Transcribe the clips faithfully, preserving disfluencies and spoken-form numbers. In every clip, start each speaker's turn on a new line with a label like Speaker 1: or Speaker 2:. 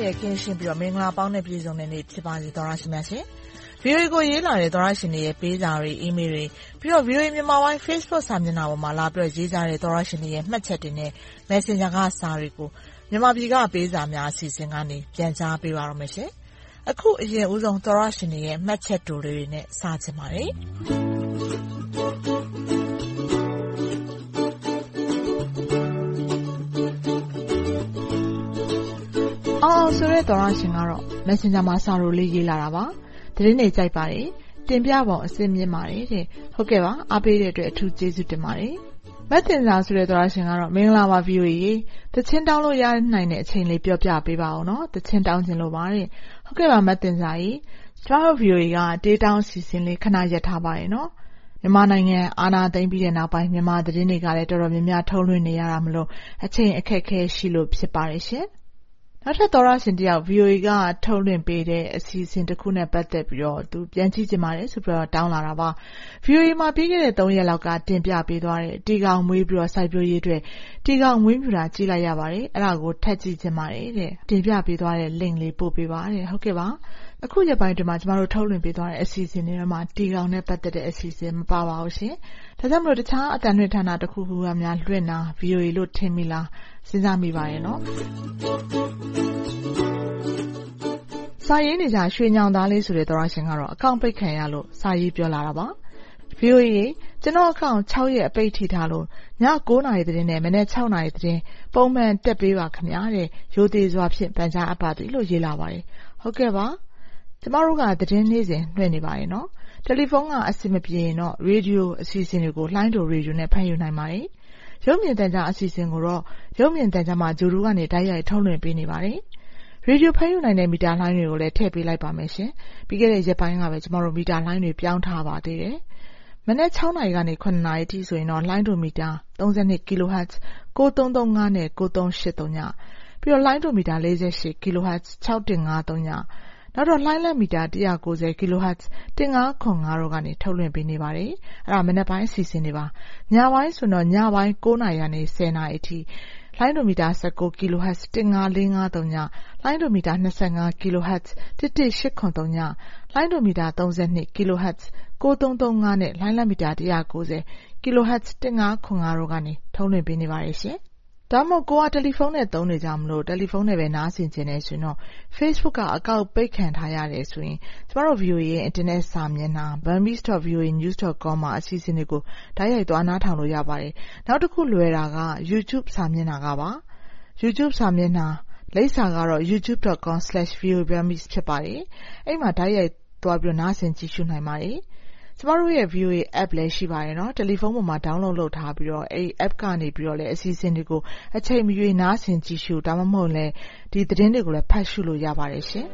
Speaker 1: ရဲ့ကင်းရှင်းပြီးတော့မင်္ဂလာပေါင်းနဲ့ပြည့်စုံတဲ့နေ့ဖြစ်ပါစေသောရရှိများရှင် ဗီအိုအေ ကိုရေးလာတဲ့သောရရှင်တွေရဲ့ပေးစာတွေအီးမေးလ်တွေပြီးတော့ ဗီအိုအေ မြန်မာပိုင်း Facebook စာမျက်နှာပေါ်မှာလာပြီးတော့ရေးကြတဲ့သောရရှင်တွေရဲ့မှတ်ချက်တွေနဲ့ Messenger ကစာတွေကိုမြန်မာပြည်ကပေးစာများအစီအစဉ်ကနေပြန်ကြားပေးပါရမယ်ရှင်အခုအရင်ဦးဆုံးသောရရှင်တွေရဲ့မှတ်ချက်တိုလေးတွေနဲ့စချင်ပါတယ်အော်ဆိုတဲ့သောရရှင်ကတော့ Messenger မှာစာရိုလေးရေးလာတာပါသတင်းတွေကြိုက်ပါတယ်တင်ပြပုံအစစ်မြင့်ပါတယ်တဲ့ဟုတ်ကဲ့ပါအားပေးတဲ့အတွက်အထူးကျေးဇူးတင်ပါတယ်မတ်တင်စာဆိုတဲ့သောရရှင်ကတော့မင်္ဂလာပါ ဗီအိုအေ တချင်းတောင်းလို့ရနိုင်တဲ့အချိန်လေးပြောပြပေးပါအောင်နော်တချင်းတောင်းခြင်းလို့ပါတယ်ဟုတ်ကဲ့ပါမတ်တင်စာကြီးကျွန်တော် ဗီအိုအေ ကတေးတောင်းအစီအစဉ်လေးခဏရပ်ထားပါတယ်နော်မြန်မာနိုင်ငံအာဏာသိမ်းပြီးတဲ့နောက်ပိုင်းမြန်မာသတင်းတွေကလည်းတော်တော်များများထုတ်လွှင့်နေရတာမလို့အချိန်အခက်အခဲရှိလို့ဖြစ်ပါတယ်ရှင်နောက်ထပ်သောရရှင်တယောက် ဗီအိုအေ ကထုတ်လွှင့်ပေးတဲ့အစီအစဉ်တစ်ခုနဲ့ပတ်သက်ပြီးတော့သူပြန်ကြည့်ကြပါတယ်ဆိုပြီးတော့တောင်းလာတာပါ ဗီအိုအေ မှာပြီးခဲ့တဲ့သုံးရက်လောက်ကတင်ပြပေးသွားတဲ့တီကောင်မွေးပြီးတော့စိုက်ပျိုးရေးအတွက်တီကောင်မွေးမြူတာကြည့်လိုက်ရပါတယ်အဲ့ဒါကိုထပ်ကြည့်ကြပါတယ်တဲ့တင်ပြပေးသွားတဲ့ link လေးပို့ပေးပါတဲ့ဟုတ်ကဲ့ပါအခုရက်ပိုင်းဒီမှာကျမတို့ထုတ်လွှင့်ပေးသွားတဲ့အစီအစဉ်တွေမှာတီကောင်နဲ့ပတ်သက်တဲ့အစီအစဉ်မပါပါဘူးရှင်ဒါကြောင့်မလို့တခြားအတန်လွှင့်ဌာနတစ်ခုခုကများလွှင့်တာ ဗီအိုအေ လို့ထင်မိလားစဉ်းစားမိပါရဲ့နော်စာရေးနေကြရွှေညောင်သားလေးဆိုတဲ့သောရရှင်ကတော့အကောင့်ပိတ်ခံရလို့စာရေးပြောလာတာပါ ဗီအိုအေ ကျွန်တော်အကောင့်၆ရက်အပိတ်ထိထားလို့ည၉နာရီသတင်းနဲ့မနေ့၆နာရီသတင်းပုံမှန်တက်ပေးပါခင်ဗျာတဲ့ရိုသေစွာဖြင့်ပန်ကြားအပ်ပါသည်လို့ရေးလာပါတယ်ဟုတ်ကဲ့ပါကျမတို့ကသတင်းနေ့စဉ်လွှင့်နေပါတယ်နော်တယ်လီဖုန်းကအဆင်မပြေရင်တော့ရေဒီယိုအစီအစဉ်တွေကိုလိုင်းတိုရေဒီယိုနဲ့ဖတ်ယူနိုင်ပါတယ်ရုပ်မြင်သံကြားအစီအစဉ်ကိုတော့ရုပ်မြင်သံကြားမှာဂျိုရူကနေတိုက်ရိုက်ထုတ်လွှင့်ပေးနေပါတယ်ရေဒီယိုဖမ်းယူနိုင်တဲ့မီတာလိုင်းတွေကိုလည်းထည့်ပေးလိုက်ပါမယ်ရှင်ပြီးခဲ့တဲ့ရက်ပိုင်းကပဲကျမတို့မီတာလိုင်းတွေပြောင်းထားပါသေးတယ်မနေ့၆နာရီကနေ၇နာရီထိဆိုရင်တော့လိုင်းတိုမီတာ၃၂ကီလိုဟတ်ဇ်၉၃၃၅နဲ့၉၃၈၃ညပြီးတော့လိုင်းတိုမီတာ၄၈ကီလိုဟတ်ဇ်၆၁၅၃ညနောက်တော့လိုင်းလက်မီတာ၁၉၀ကီလိုဟတ်ဇ်၁၅၇၅တို့ကနေထုတ်လွှင့်ပေးနေပါတယ်အဲ့ဒါမနေ့ပိုင်းအစီအစဉ်တွေပါညပိုင်းဆိုတော့ညပိုင်း၉နာရီကနေ၁၀နာရီအထိလိုင်းဒိုမီတာ၁၉ကီလိုဟတ်ဇ်၁၅၄၅၃ညလိုင်းဒိုမီတာ၂၅ကီလိုဟတ်ဇ်၁၁၈၇၃ညလိုင်းဒိုမီတာ၃၂ကီလိုဟတ်ဇ်၉၃၃၅နဲ့လိုင်းလက်မီတာ၁၉၀ကီလိုဟတ်ဇ်၁၅၇၅တို့ကနေထုတ်လွှင့်ပေးနေပါတယ်ရှင်ဒါမှမဟုတ်ကိုကတယ်လီဖုန်းနဲ့သုံးနေကြမလို့တယ်လီဖုန်းနဲ့ပဲနားဆင်ချင်နေဆိုရင်တော့ Facebook ကအကောင့်ပိတ်ခံထားရတယ်ဆိုရင်ကျမတို့ ဗီအိုအေ ရဲ့ internet စာမျက်နှာ burmese dot v o a news dot com မှာအစီအစဉ်တွေကိုတိုက်ရိုက်သွားနားထောင်လို့ရပါတယ်နောက်တစ်ခုလွယ်တာက YouTube စာမျက်နှာကပါ YouTube စာမျက်နှာလိပ်စာကတော့ youtube dot com slash v o a burmese ဖြစ်ပါတယ်အဲ့မှာတိုက်ရိုက်သွားပြီးနားဆင်ကြည့်ရှုနိုင်ပါတယ်ကျမတို့ရဲ့ ဗီအိုအေ app လည်းရှိပါတယ်နော်တယ်လီဖုန်းပေါ်မှာ download လုပ်ထားပြီးတော့အဲ့ app ကနေပြီးတော့လည်းအစီအစဉ်တွေကိုအချိန်မရွေးနားဆင်ကြည့်ရှုဒါမှမဟုတ်လည်းဒီသတင်းတွေကိုလည်းဖတ်ရှုလို့ရပါတယ်ရှင်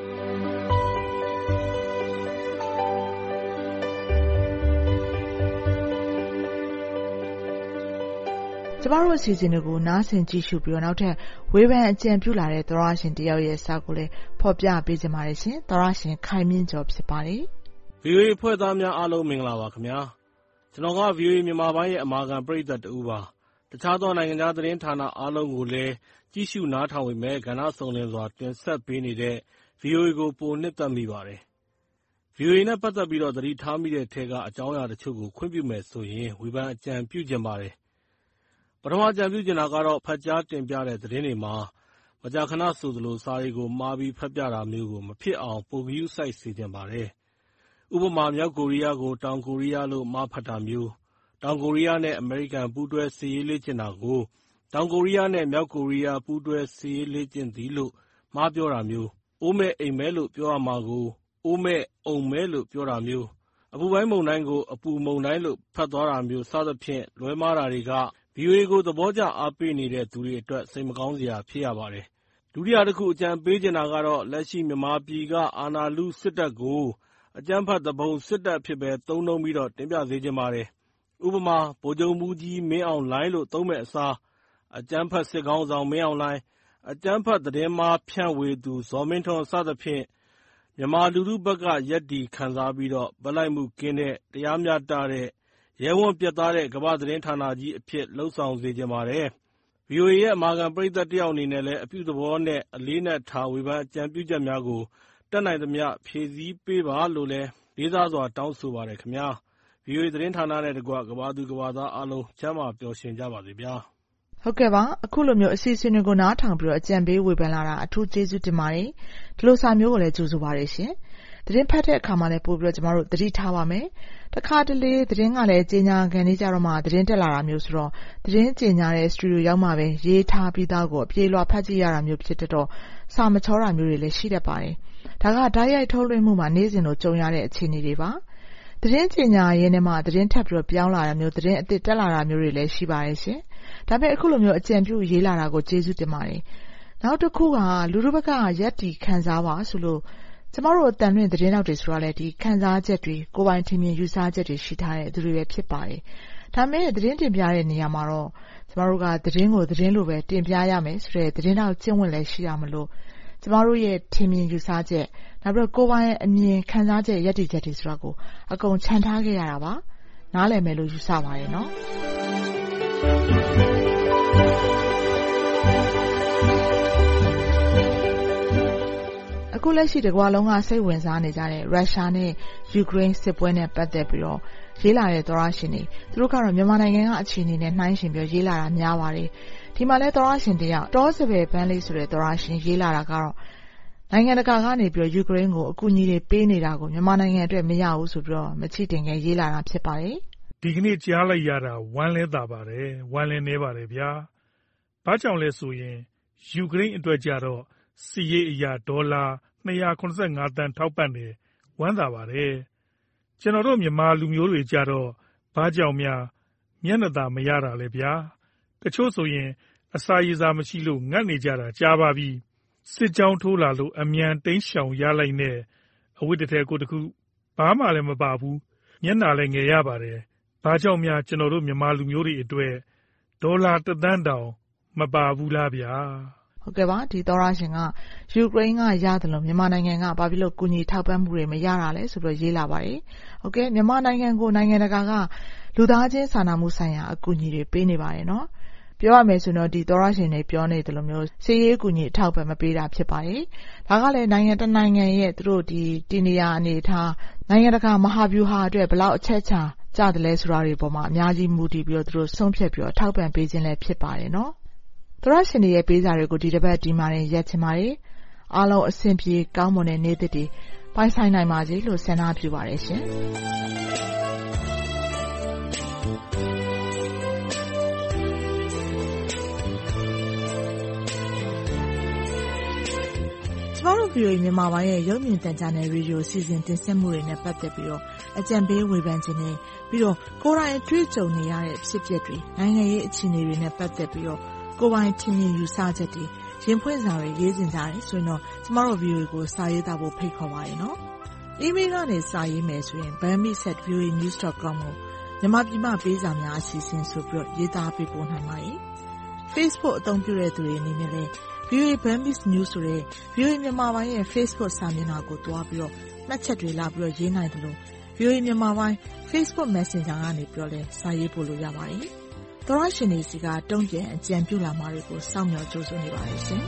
Speaker 1: ကျမတို့အစီအစဉ်တွေကိုနားဆင်ကြည့်ရှုပြီးတော့နောက်ထပ်ဝေဖန်အကြံပြုလာတဲ့သောရရှင်တယောက်ရဲ့စာကိုလည်းဖော်ပြပေးကြပါတယ်ရှင်သောရရှင်ခိုင်မြင့်ကျော်ဖြစ်ပါတယ်
Speaker 2: ဗီအိုအေဖွဲ့သားများအားလုံးမင်္ဂလာပါခင်ဗျာကျွန်တော်က ဗီအိုအေ မြန်မာပိုင်းရဲ့အမာခံပရိသတ်တူပါတခြားသောနိုင်ငံခြားသတင်းဌာနအားလုံးကိုလည်းကြည့်ရှုနားထောင်ပေမဲ့ကဏ္ဍစုံလင်စွာတင်ဆက်ပေးနေတဲ့ ဗီအိုအေ ကိုပိုနှစ်သက်မိပါတယ် ဗီအိုအေ နဲ့ပတ်သက်ပြီးတော့သတိထားမိတဲ့ထဲကအကြောင်းအရာတချို့ကိုခွင့်ပြုမယ်ဆိုရင်ဝေဖန်အကြံပြုချင်ပါတယ်ပထမအကြံပြုချင်တာကတော့ဖတ်ကြားတင်ပြတဲ့သတင်းတွေမှာမကြာခဏဆိုသလိုစာတွေကိုမှားပြီးဖတ်ပြတာမျိုးကိုမဖြစ်အောင်ပိုဂရုစိုက်စေချင်ပါတယ်ဥပမာမြောက်ကိုရီးယားကိုတောင်ကိုရီးယားလို့မှားဖတ်တာမျိုးတောင်ကိုရီးယားနဲ့အမေရိကန်ပူးတွဲစစ်ရေးလေ့ကျင့်တာကိုတောင်ကိုရီးယားနဲ့မြောက်ကိုရီးယားပူးတွဲစစ်ရေးလေ့ကျင့်သည်လို့မှားပြောတာမျိုးအိုးမဲ့အိမ်မဲလို့ပြောရမှာကိုအိုးမဲ့အုံမဲလို့ပြောတာမျိုးအပူပိုင်းမုန်တိုင်းကိုအပူမုန်တိုင်းလို့ဖတ်သွားတာမျိုးစသဖြင့်လွဲမှားတာတွေက ဗီအိုအေ ကိုသဘောကျအားပေးနေတဲ့သူတွေအတွက်စိတ်မကောင်းစရာဖြစ်ရပါတယ်ဒုတိယတစ်ခုအကြံပေးချင်တာကတော့လက်ရှိမြန်မာပြည်ကအာဏာလုစစ်တပ်ကိုအကြမ်းဖက်သဘုံစစ်တပ်ဖြစ်ပဲသုံးနှုံးပြီးတော့တင်ပြစေချင်ပါတယ်ဥပမာဗိုလ်ချုပ်မှူးကြီးမင်းအောင်လှိုင်လို့သုံးမဲ့အစားအကြမ်းဖက်စစ်ခေါင်းဆောင်မင်းအောင်လှိုင်အကြမ်းဖက်သတင်းမှားဖြန့်ဝေသူဇော်မင်းထွန်းစသဖြင့်မြန်မာလူထုဘက်ကရက်တီခံစားပြီးတော့ဗလိုက်မှုကင်းတဲ့တရားမျှတတဲ့ရဲဝံ့ပြတ်သားတဲ့ကမ္ဘာသတင်းဌာနကြီးအဖြစ်လှုပ်ဆောင်စေချင်ပါတယ်ဗဗွီအိုအေ ရဲ့အမာခံပရိသတ်တယောက်အနေနဲ့လည်းအပြုသဘောနဲ့အလေးနက်ထားဝေဖန်အကြံပြုချက်များကိုတတ်နိုင်သမျှဖြည့်ဆည်းပေးပါလို့လည်းလေးစားစွာတောင်းဆိုပါတယ်ခင်ဗျာ။ ဗွီအိုအေသတင်းဌာနနဲ့တကွကမ္ဘာသူကမ္ဘာသားအားလုံးကျန်းမာပျော်ရွှင်ကြပါစေဗျာ
Speaker 1: ။ဟုတ်ကဲ့ပါအခုလိုမျိုးအစီအစဉ်တွေကိုနားထောင်ပြီးတော့အကြံပေးဝေဖန်လာတာအထူးကျေးဇူးတင်ပါတယ်ဒီလိုစာမျိုးကိုလည်းကြိုဆိုပါတယ်ရှင်သတင်းဖတ်တဲ့အခါမှာလည်းပို့ပြီးတော့ကျမတို့သတိထားပါမယ်တခါတလေသတင်းကလည်းကြေညာခံနေကြတော့မှသတင်းတက်လာတာမျိုးဆိုတော့သတင်းကြေညာတဲ့စတူဒီယိုရောက်မှပဲရေးထားပြီးသားကိုအပြေလွှာဖတ်ကြည့်ရတာမျိုးဖြစ်တော့စာမချောတာမျိုးတွေလည်းရှိတတ်ပါတယ်ဒါကဓာတ်ရိုက်ထုတ်လွှင့်မှုမှာနေ့စဉ်လိုကြုံရတဲ့အခြေအနေတွေပါသတင်းကြေညာရင်းနဲ့မှသတင်းထပ်ပြီးတော့ပြောင်းလာတာမျိုးသတင်းအသစ်တက်လာတာမျိုးတွေလည်းရှိပါတယ်ရှင်ဒါပေမဲ့အခုလိုမျိုးအကြံပြုရေးလာတာကိုကျေးဇူးတင်ပါတယ်နောက်တစ်ခုကလူတို့ဘက်ကရက်တီခံစားပါဆိုလို့ကျမတို့အတန်လွင့်သတင်းတောက်တွေဆိုတာလည်းဒီခံစားချက်တွေကိုယ်ပိုင်ထင်မြင်ယူဆချက်တွေရှိထားတဲ့သူတွေပဲဖြစ်ပါတယ်ဒါမဲ့သတင်းတင်ပြတဲ့နေရာမှာတော့ကျမတို့ကသတင်းကိုသတင်းလိုပဲတင်ပြရမယ်ဆိုတဲ့သတင်းတောက်ကျင့်ဝတ်လည်းရှိရမလို့ကျမတို့ရဲ့ထင်မြင်ယူဆချက်နောက်ပြီးတော့ကိုယ်ပိုင်အမြင်ခံစားချက်ရက်တီချက်တွေဆိုတာကိုအကုန်ခြံထားခဲ့ရတာပါနားလည်မယ်လို့ယူဆပါတယ်နော်အခုလက်ရှိတကွာလုံးကစိတ်ဝင်စားနေကြတဲ့ရုရှားနဲ့ယူကရိန်းစစ်ပွဲနဲ့ပတ်သက်ပြီးတော့ရေးလာတဲ့သောရရှင်တွေသူတို့ကတော့မြန်မာနိုင်ငံကအခြေအနေနဲ့နှိုင်းယှဉ်ပြီးရေးလာတာများပါတယ်ဒီမှာလဲသောရရှင်တယောက်တောစပယ်ပန်းလေးဆိုတဲ့သောရရှင်ရေးလာတာကတော့နိုင်ငံတကာကနေပြီးတော့ယူကရိန်းကိုအကူအညီတွေပေးနေတာကိုမြန်မာနိုင်ငံအတွက်မရဘူးဆိုပြီးတော့မချိတင်ငယ်ရေးလာတာဖြစ်ပါတယ်
Speaker 3: ဒီကနေ့ကြားလိုက်ရတာဝမ်းလဲတာပါတယ်ဝမ်းလဲနေပါတယ်ဗျာဘာကြောင့်လဲဆိုရင်ယူကရိန်းအတွက်ကြတော့စီးရေးအရာဒေါ်လာနှစ်ရာခုနှစ်ငါးသန်းထောက်ပံ့တယ်ဝမ်းသာပါတယ်ကျွန်တော်တို့မြန်မာလူမျိုးတွေကြတော့ဘာကြောင့်များမျက်နှာသာမရတာလဲဗျာတချို့ဆိုရင်အစာရည်စာမရှိလို့ငတ်နေကြတာကြားပါပြီစစ်ကြောင်းထိုးလာလို့အမြန်တိမ်းရှောင်ရလိုက်နဲ့အဝတ်တစ်ထည်ကိုတစ်ခုဘာမှလည်းမပါဘူးမျက်နှာလည်းငယ်ရပါတယ်ဘာကြောင့်များကျွန်တော်တို့မြန်မာလူမျိုးတွေအတွက်ဒေါ်လာတစ်သန်းတောင်မပါဘူးလားဗျာ
Speaker 1: ဟုတ်ကဲ့ပါဒီသောရရှင်ကယူကရိန်းကရတယ်လို့မြန်မာနိုင်ငံကဘာဖြစ်လို့ကူညီထောက်ပံ့မှုတွေမရတာလဲဆိုပြီးရေးလာပါတယ်ဟုတ်ကဲ့မြန်မာနိုင်ငံကိုနိုင်ငံတကာကလူသားချင်းစာနာမှုဆိုင်ရာအကူအညီတွေပေးနေပါတယ်နော်ပြောရမယ်ဆိုတော့ဒီသောရရှင်တွေပြောနေတယ်လို့မျိုးစီးရေးအကူအညီအထောက်ပံ့မပေးတာဖြစ်ပါတယ်ဒါကလည်းနိုင်ငံတနိုင်ငံရဲ့သူတို့ဒီတည်နေရာအနေထားနိုင်ငံတကာမဟာဗျူဟာအတွက်ဘယ်လောက်အချက်ချာကြတယ်လဲဆိုတာတွေပေါ်မှာအများကြီးမူတည်ပြီးတော့သူတို့ဆုံးဖြတ်ပြီးတော့ထောက်ပံ့ပေးခြင်းလည်းဖြစ်ပါတယ်နော်သောရရှင်တွေရဲ့ပေးစာတွေကိုဒီတစ်ပတ်ဒီမှာရင်ရက်ချင်ပါတယ်အားလုံးအဆင်ပြေကောင်းမွန်တဲ့နေ့တစ်တွေပိုင်ဆိုင်နိုင်ပါစေလို့ဆန္ဒပြုပါတယ်ရှင်ကျမတို့ ဗီအိုအေ မြန်မာပိုင်းရဲ့ရုပ်မြင်သံကြားနယ်ရေဒီယိုစီစဉ်တင်ဆက်မှုတွေနဲ့ပတ်သက်ပြီးတော့အကြံပေးဝေဖန်ခြင်းနဲ့ပြီးတော့ကိုယ်တိုင်အတွေ့အကြုံနေရတဲ့ဖြစ်ပျက်တွေနိုင်ငံရေးအခြေအနေတွေနဲ့ပတ်သက်ပြီးတော့ကိုယ်ပိုင်ထင်မြင်ယူဆချက်တွေရင်ဖွင့်စာတွေရေးတင်ကြတယ်ဆိုရင်တော့ကျမတို့ ဗီအိုအေ ကိုစာရေးသားဖို့ဖိတ်ခေါ်ပါတယ်နော်။ email ကနေစာရေးမယ်ဆိုရင် burmese at v o a news dot com ကိုမြန်မာပြည်မှာပေးစာများအစီအစဉ်ဆိုပြီးရေးသားပေးပို့နိုင်ပါတယ်။ Facebook အသုံးပြုတဲ့သူတွေအနေနဲ့လည်း ဗီအိုအေ Burmese News ဆိုတဲ့ ဗီအိုအေ မြန်မာပိုင်းရဲ့ Facebook စာမျက်နှာကိုတွားပြီးတော့မှတ်ချက်တွေလာပြီးတော့ရေးနိုင်တယ်လို့ ဗီအိုအေ မြန်မာပိုင်း Facebook Messenger ကနေပြီးတော့လည်းစာရေးပို့လို့ရပါတယ်။သောရရှင်တွေစီကတုံ့ပြန်အကြံပြုလာမှာတွေကိုစောင့်မျှော်ကြိုးစားနေပါတယ်ရှင်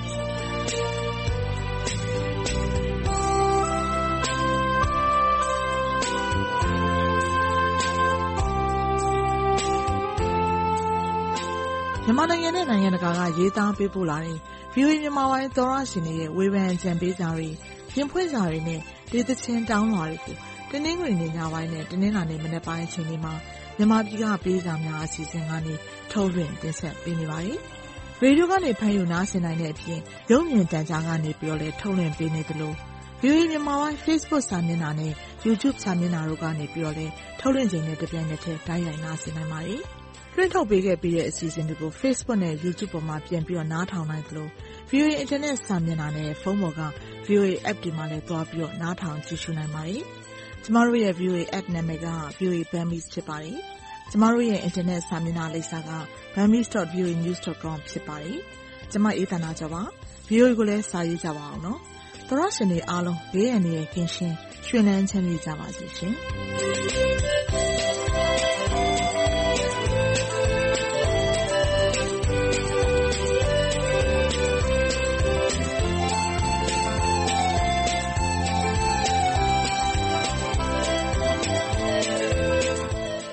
Speaker 1: မြန်မာနိုင်ငံနဲ့နိုင်ငံတကာကရေးသားပေးပို့လာတဲ့ ဗီအိုအေ မြန်မာပိုင်းသောရရှင်တွေရဲ့ဝေဖန်အကြံပေးစာတွေရင်ဖွင့်စာတွေနဲ့ဒေသချင်းတောင်းလွှာတွေကိုတနင်္ဂနွေနေ့ညပိုင်းနဲ့တနင်္လာနေ့မနက်ပိုင်းအချိန်တွေမှာမြန်မာပြည်ကပေးစာများအစီအစဉ်ကနေထုတ်လွှင့်တင်ဆက်ပေးနေပါတယ်။ရေဒီယိုကနေဖမ်းယူနားဆင်နိုင်တဲ့အပြင်ရုပ်မြင်သံကြားကနေပြီးတော့လည်းထုတ်လွှင့်ပေးနေသလို ဗီအိုအေ မြန်မာပိုင်း Facebook စာမျက်နှာနဲ့ YouTube စာမျက်နှာတို့ကနေပြီးတော့လည်းထုတ်လွှင့်ချိန်နဲ့တပြိုင်နက်တည်းတိုက်ရိုက်နားဆင်နိုင်ပါတယ်။လွှင့်ထုတ်ပေးခဲ့ပြီးတဲ့အစီအစဉ်တွေကို Facebook နဲ့ YouTube ပေါ်မှာပြန်ပြီးတော့နားထောင်နိုင်သလို ဗီအိုအေ Internet စာမျက်နှာနဲ့ဖုန်းပေါ်က ဗီအိုအေ App တွေမှာလည်းသွားပြီးတော့နားထောင်ကြည့်ရှုနိုင်ပါတယ်။ကျမတို့ရဲ့ ဗီအိုအေ App နာမည်က ဗီအိုအေ Burmese ဖြစ်ပါတယ်။ကျမတို့ရဲ့ Internet စာမျက်နှာလိပ်စာက burmese dot v o a news dot com ဖြစ်ပါတယ်။ကျမအေးသန္တာကျော်ပါ။ ဗီအိုအေကိုလည်းစာရေးကြပါအောင်နော်။သောရရှင်တွေအားလုံးဘေးရန်တွေကင်းရှင်းရွှင်လန်းချမ်းမြေ့ကြပါစေရှင်။